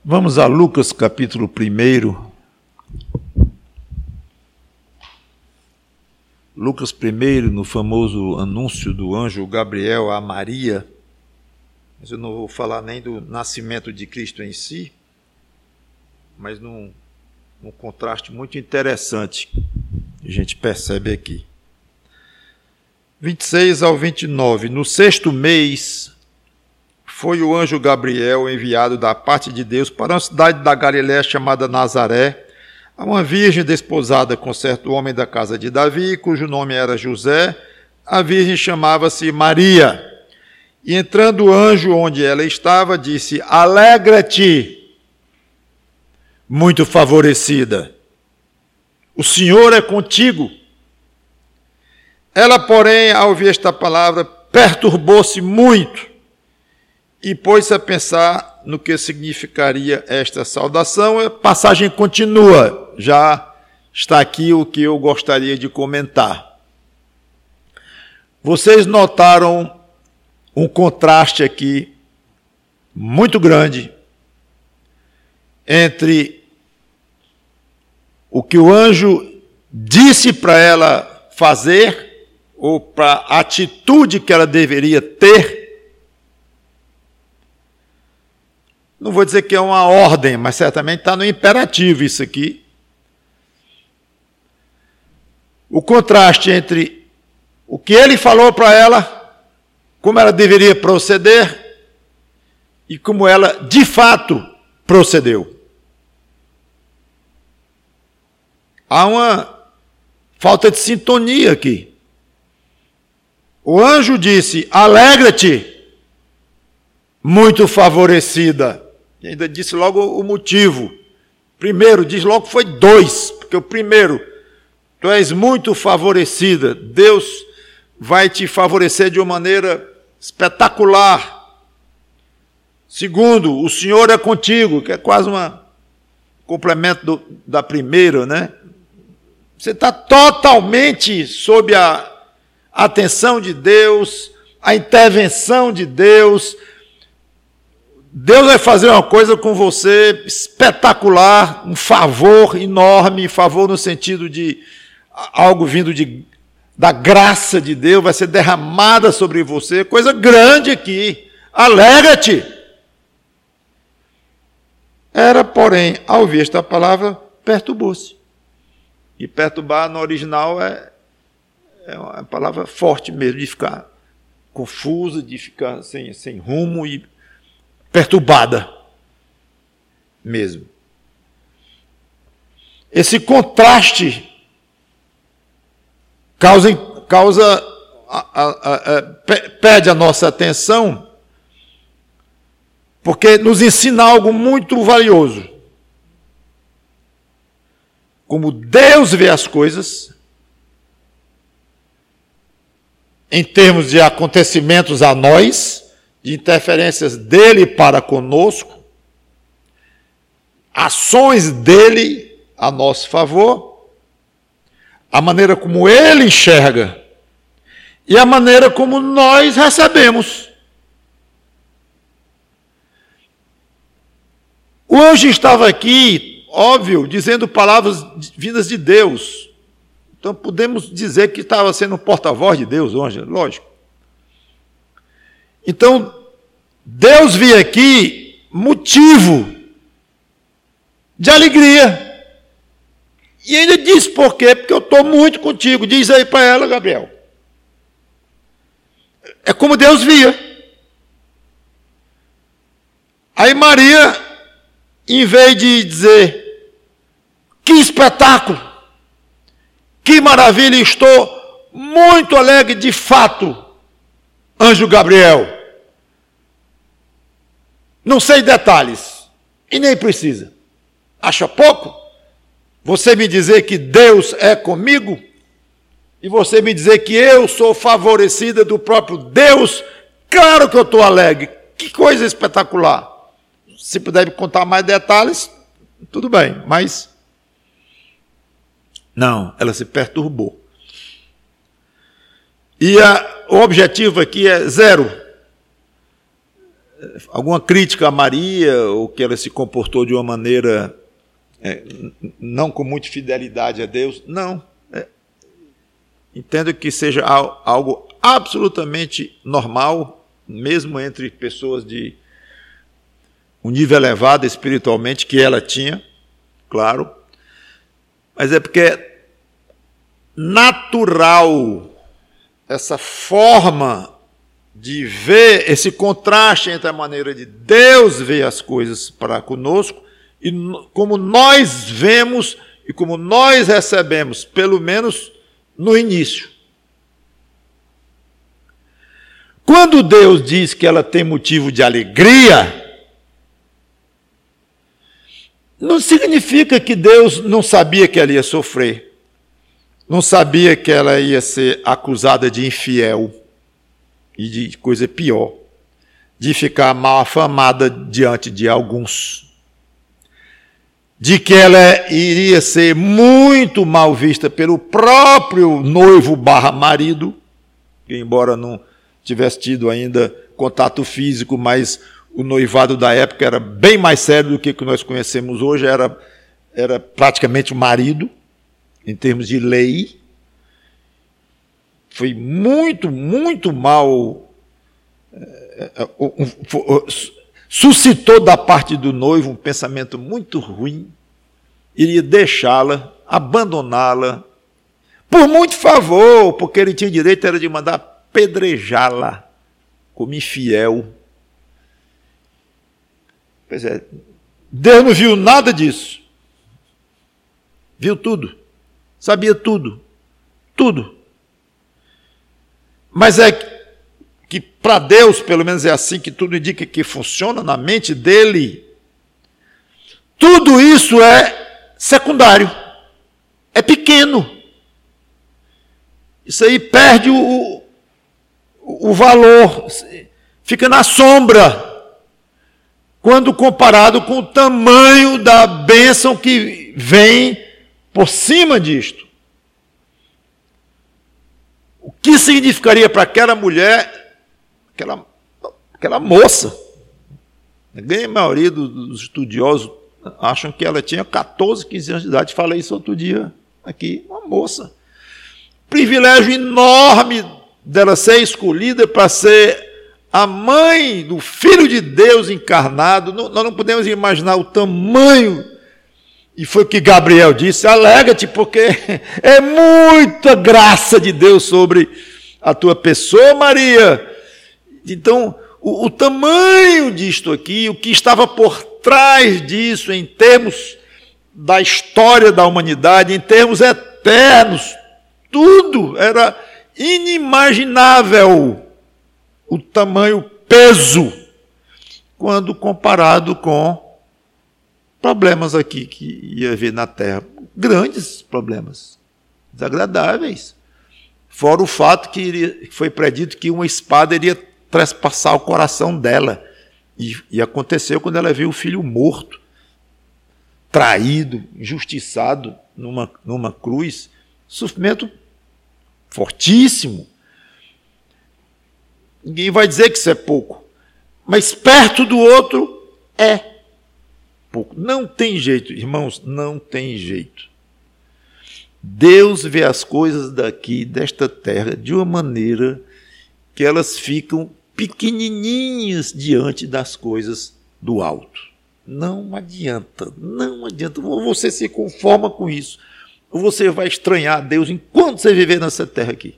Vamos a Lucas capítulo 1. Lucas 1, no famoso anúncio do anjo Gabriel a Maria. Mas eu não vou falar nem do nascimento de Cristo em si, mas num contraste muito interessante que a gente percebe aqui. 26 ao 29. No 6º mês, foi o anjo Gabriel enviado da parte de Deus para uma cidade da Galiléia chamada Nazaré, a uma virgem desposada com certo homem da casa de Davi, cujo nome era José. A virgem chamava-se Maria. E entrando o anjo onde ela estava, disse: Alegra-te, muito favorecida, o Senhor é contigo. Ela, porém, ao ouvir esta palavra, perturbou-se muito e pôs-se a pensar no que significaria esta saudação. A passagem continua, já está aqui o que eu gostaria de comentar. Vocês notaram um contraste aqui muito grande entre o que o anjo disse para ela fazer, ou para a atitude que ela deveria ter. Não vou dizer que é uma ordem, mas certamente está no imperativo isso aqui. O contraste entre o que ele falou para ela, como ela deveria proceder, e como ela, de fato, procedeu. Há uma falta de sintonia aqui. O anjo disse: alegra-te, muito favorecida. E ainda disse logo o motivo. Primeiro, diz logo que foi 2, porque o primeiro, tu és muito favorecida. Deus vai te favorecer de uma maneira espetacular. Segundo, o Senhor é contigo, que é quase um complemento da primeira, né? Você está totalmente sob a atenção de Deus, a intervenção de Deus. Deus vai fazer uma coisa com você espetacular, um favor enorme, favor no sentido de algo vindo da graça de Deus, vai ser derramada sobre você, coisa grande aqui. Alegra-te! Era, porém, ao ouvir esta palavra, perturbou-se. E perturbar no original é uma palavra forte mesmo, de ficar confusa, de ficar sem rumo e perturbada mesmo. Esse contraste pede a nossa atenção, porque nos ensina algo muito valioso. Como Deus vê as coisas, em termos de acontecimentos a nós, de interferências dele para conosco, ações dele a nosso favor, a maneira como ele enxerga e a maneira como nós recebemos. O anjo estava aqui, óbvio, dizendo palavras vindas de Deus. Então podemos dizer que estava sendo porta-voz de Deus, anjo, lógico. Então, Deus via aqui motivo de alegria. E ainda diz por quê? Porque eu estou muito contigo. Diz aí para ela, Gabriel. É como Deus via. Aí Maria, em vez de dizer: que espetáculo, que maravilha, estou muito alegre de fato, anjo Gabriel. Não sei detalhes, e nem precisa. Acha pouco? Você me dizer que Deus é comigo, e você me dizer que eu sou favorecida do próprio Deus, claro que eu estou alegre. Que coisa espetacular. Se puder me contar mais detalhes, tudo bem, mas não, ela se perturbou. E o objetivo aqui é 0. alguma crítica a Maria, ou que ela se comportou de uma maneira não com muita fidelidade a Deus. Não. Entendo que seja algo absolutamente normal, mesmo entre pessoas de um nível elevado espiritualmente, que ela tinha, claro. Mas é porque é natural essa forma de ver, esse contraste entre a maneira de Deus ver as coisas para conosco e como nós vemos e como nós recebemos, pelo menos no início. Quando Deus diz que ela tem motivo de alegria, não significa que Deus não sabia que ela ia sofrer, não sabia que ela ia ser acusada de infiel e de coisa pior, de ficar mal afamada diante de alguns, de que ela iria ser muito mal vista pelo próprio noivo / marido, que embora não tivesse tido ainda contato físico, mas o noivado da época era bem mais sério do que nós conhecemos hoje, era praticamente o marido, em termos de lei. Foi muito, muito mal. Suscitou da parte do noivo um pensamento muito ruim, iria deixá-la, abandoná-la, por muito favor, porque ele tinha direito era de mandar apedrejá-la como infiel. Pois é, Deus não viu nada disso. Viu tudo. Sabia tudo. Tudo. Mas é que para Deus, pelo menos é assim que tudo indica que funciona na mente dele, tudo isso é secundário. É pequeno. Isso aí perde o valor. Fica na sombra. Quando comparado com o tamanho da bênção que vem por cima disto. O que significaria para aquela mulher, aquela moça? A grande maioria dos estudiosos acham que ela tinha 14, 15 anos de idade. Falei isso outro dia aqui, uma moça. Privilégio enorme dela ser escolhida para ser a mãe do Filho de Deus encarnado. Nós não podemos imaginar o tamanho. E foi o que Gabriel disse: alegra-te, porque é muita graça de Deus sobre a tua pessoa, Maria. Então, o tamanho disto aqui, o que estava por trás disso, em termos da história da humanidade, em termos eternos, tudo era inimaginável. O tamanho, o peso, quando comparado com problemas aqui que ia haver na Terra. Grandes problemas, desagradáveis. Fora o fato que foi predito que uma espada iria trespassar o coração dela. E aconteceu quando ela viu o filho morto, traído, injustiçado numa cruz. Sofrimento fortíssimo. Ninguém vai dizer que isso é pouco, mas perto do outro é pouco. Não tem jeito, irmãos, não tem jeito. Deus vê as coisas daqui, desta terra, de uma maneira que elas ficam pequenininhas diante das coisas do alto. Não adianta, não adianta. Ou você se conforma com isso, ou você vai estranhar a Deus enquanto você viver nessa terra aqui.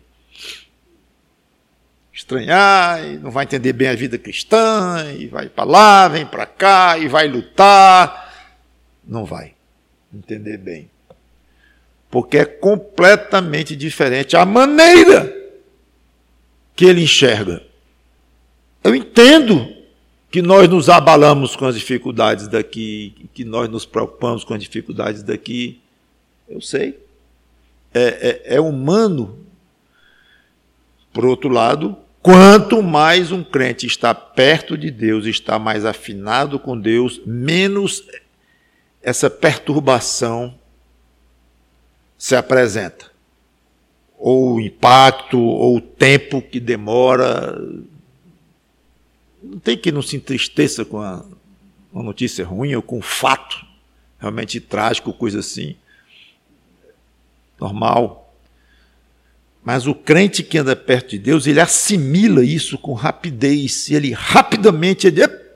Estranhar, e não vai entender bem a vida cristã, e vai para lá, vem para cá, e vai lutar. Não vai entender bem. Porque é completamente diferente a maneira que ele enxerga. Eu entendo que nós nos abalamos com as dificuldades daqui, que nós nos preocupamos com as dificuldades daqui. Eu sei. É humano. Por outro lado, quanto mais um crente está perto de Deus, está mais afinado com Deus, menos essa perturbação se apresenta. Ou o impacto, ou o tempo que demora. Não tem que não se entristeça com uma notícia ruim ou com um fato realmente trágico, coisa assim. Normal. Mas o crente que anda perto de Deus, ele assimila isso com rapidez. Ele rapidamente,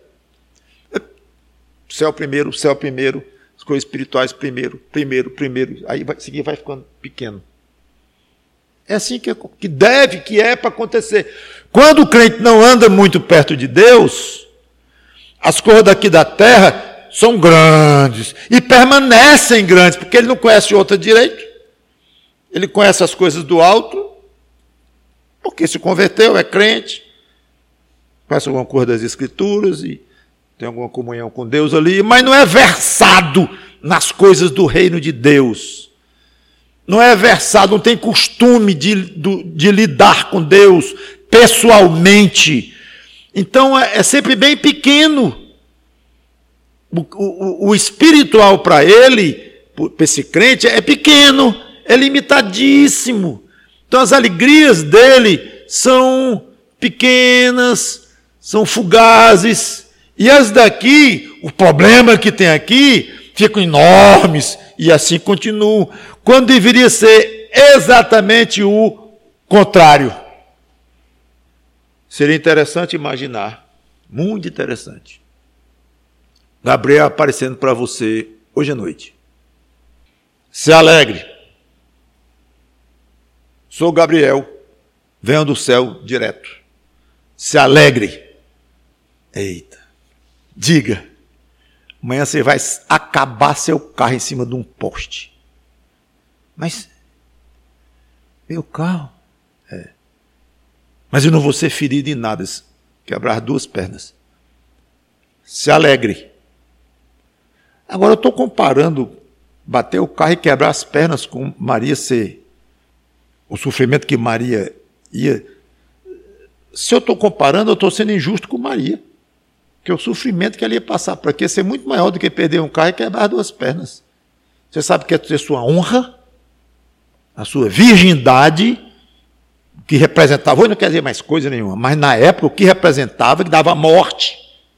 céu primeiro, as coisas espirituais primeiro. Aí vai ficando pequeno. É assim que é para acontecer. Quando o crente não anda muito perto de Deus, as coisas daqui da terra são grandes e permanecem grandes, porque ele não conhece outra direito. Ele conhece as coisas do alto, porque se converteu, é crente, conhece alguma coisa das Escrituras e tem alguma comunhão com Deus ali, mas não é versado nas coisas do reino de Deus. Não é versado, não tem costume de lidar com Deus pessoalmente. Então é sempre bem pequeno. O espiritual para ele, para esse crente, é pequeno, é limitadíssimo. Então as alegrias dele são pequenas, são fugazes. E as daqui, o problema que tem aqui, ficam enormes e assim continuam. Quando deveria ser exatamente o contrário. Seria interessante imaginar, muito interessante, Gabriel aparecendo para você hoje à noite. Se alegre. Sou Gabriel, venho do céu direto. Se alegre. Eita, diga, amanhã você vai acabar seu carro em cima de um poste. Mas, meu carro? Mas eu não vou ser ferido em nada, quebrar 2 pernas. Se alegre. Agora eu estou comparando bater o carro e quebrar as pernas com Maria ser o sofrimento que Maria ia. Se eu estou comparando, eu estou sendo injusto com Maria. Porque o sofrimento que ela ia passar por aqui ia ser muito maior do que perder um carro e quebrar 2 pernas. Você sabe que é ter sua honra, a sua virgindade, que representava, hoje não quer dizer mais coisa nenhuma, mas na época o que representava, que dava morte,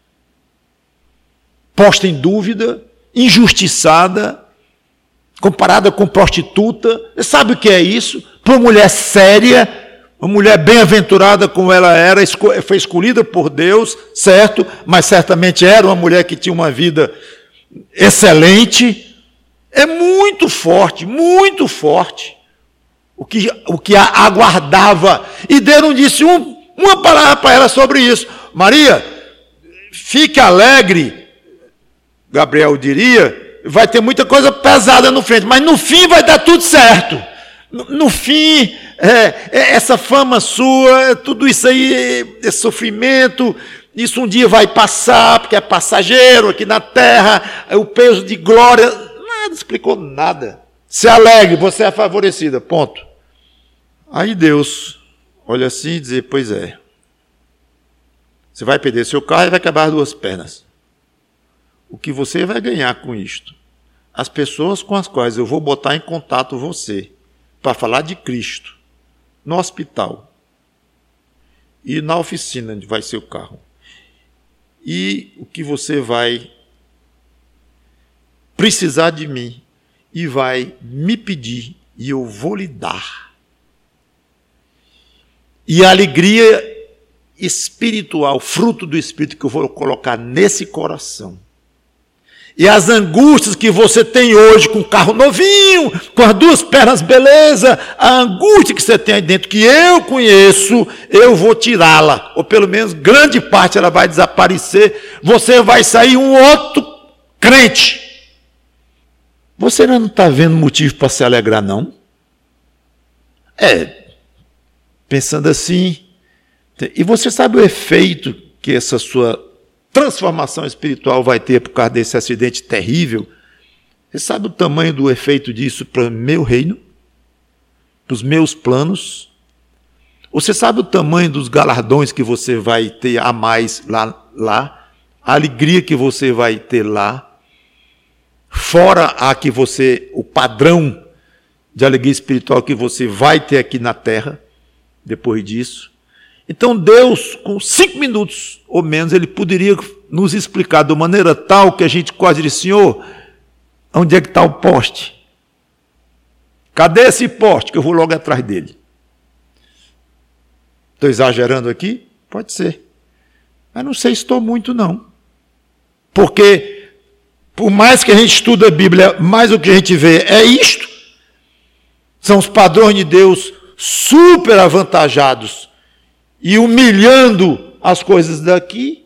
posta em dúvida, injustiçada, comparada com prostituta. Você sabe o que é isso? Para uma mulher séria, uma mulher bem-aventurada como ela era, foi escolhida por Deus, certo? Mas certamente era uma mulher que tinha uma vida excelente. É muito forte, muito forte. O que a aguardava. E Deus não disse uma palavra para ela sobre isso. Maria, fique alegre, Gabriel diria, vai ter muita coisa pesada no frente, mas no fim vai dar tudo certo. No fim, essa fama sua, tudo isso aí, esse sofrimento, isso um dia vai passar, porque é passageiro aqui na terra, o peso de glória, nada, explicou nada. Se alegre, você é favorecida, ponto. Aí Deus olha assim e diz, pois é, você vai perder seu carro e vai quebrar 2 pernas. O que você vai ganhar com isto? As pessoas com as quais eu vou botar em contato você, para falar de Cristo, no hospital e na oficina onde vai ser o carro. E o que você vai precisar de mim e vai me pedir e eu vou lhe dar. E a alegria espiritual, fruto do Espírito que eu vou colocar nesse coração. E as angústias que você tem hoje com o carro novinho, com as 2 pernas, beleza, a angústia que você tem aí dentro, que eu conheço, eu vou tirá-la, ou pelo menos grande parte ela vai desaparecer, você vai sair um outro crente. Você não está vendo motivo para se alegrar, não? Pensando assim, e você sabe o efeito que essa sua transformação espiritual vai ter por causa desse acidente terrível? Você sabe o tamanho do efeito disso para o meu reino? Para os meus planos? Você sabe o tamanho dos galardões que você vai ter a mais lá? A alegria que você vai ter lá? Fora o padrão de alegria espiritual que você vai ter aqui na terra, depois disso. Então Deus, com 5 minutos ou menos, Ele poderia nos explicar de maneira tal que a gente quase diz: Senhor, onde é que está o poste? Cadê esse poste que eu vou logo atrás dele? Estou exagerando aqui? Pode ser. Mas não sei se estou muito, não. Porque, por mais que a gente estuda a Bíblia, mais o que a gente vê é isto. São os padrões de Deus super avantajados e humilhando as coisas daqui.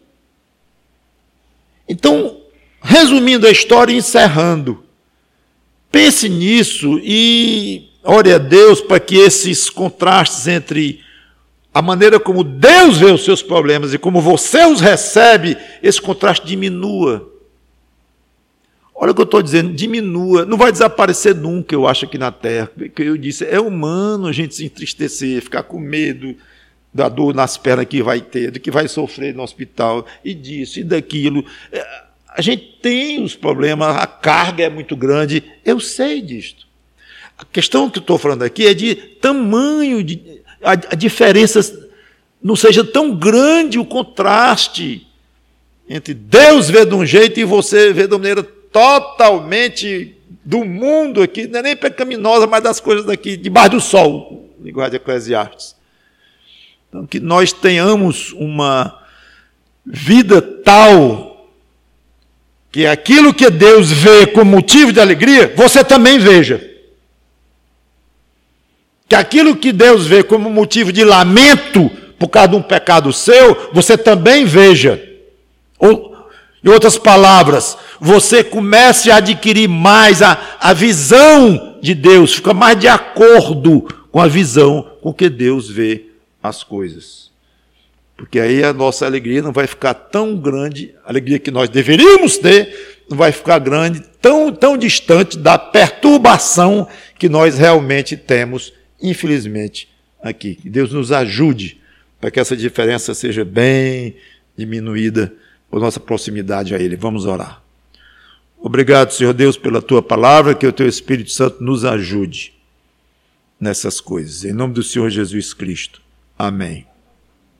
Então, resumindo a história e encerrando, pense nisso e ore a Deus para que esses contrastes entre a maneira como Deus vê os seus problemas e como você os recebe, esse contraste diminua. Olha o que eu estou dizendo, diminua. Não vai desaparecer nunca, eu acho, aqui na Terra. Porque eu disse, é humano a gente se entristecer, ficar com medo da dor nas pernas que vai ter, do que vai sofrer no hospital, e disso, e daquilo. A gente tem os problemas, a carga é muito grande, eu sei disto. A questão que eu estou falando aqui é de tamanho, a diferença não seja tão grande o contraste entre Deus ver de um jeito e você ver de uma maneira totalmente do mundo aqui, não é nem pecaminosa, mas das coisas daqui, debaixo do sol, linguagem de Eclesiastes. Então, que nós tenhamos uma vida tal que aquilo que Deus vê como motivo de alegria, você também veja. Que aquilo que Deus vê como motivo de lamento por causa de um pecado seu, você também veja. Ou, em outras palavras, você comece a adquirir mais a visão de Deus, fica mais de acordo com a visão com que Deus vê as coisas. Porque aí a nossa alegria não vai ficar tão grande, a alegria que nós deveríamos ter, não vai ficar grande, tão distante da perturbação que nós realmente temos, infelizmente, aqui. Que Deus nos ajude para que essa diferença seja bem diminuída por nossa proximidade a Ele. Vamos orar. Obrigado, Senhor Deus, pela Tua palavra, que o Teu Espírito Santo nos ajude nessas coisas. Em nome do Senhor Jesus Cristo. Amém.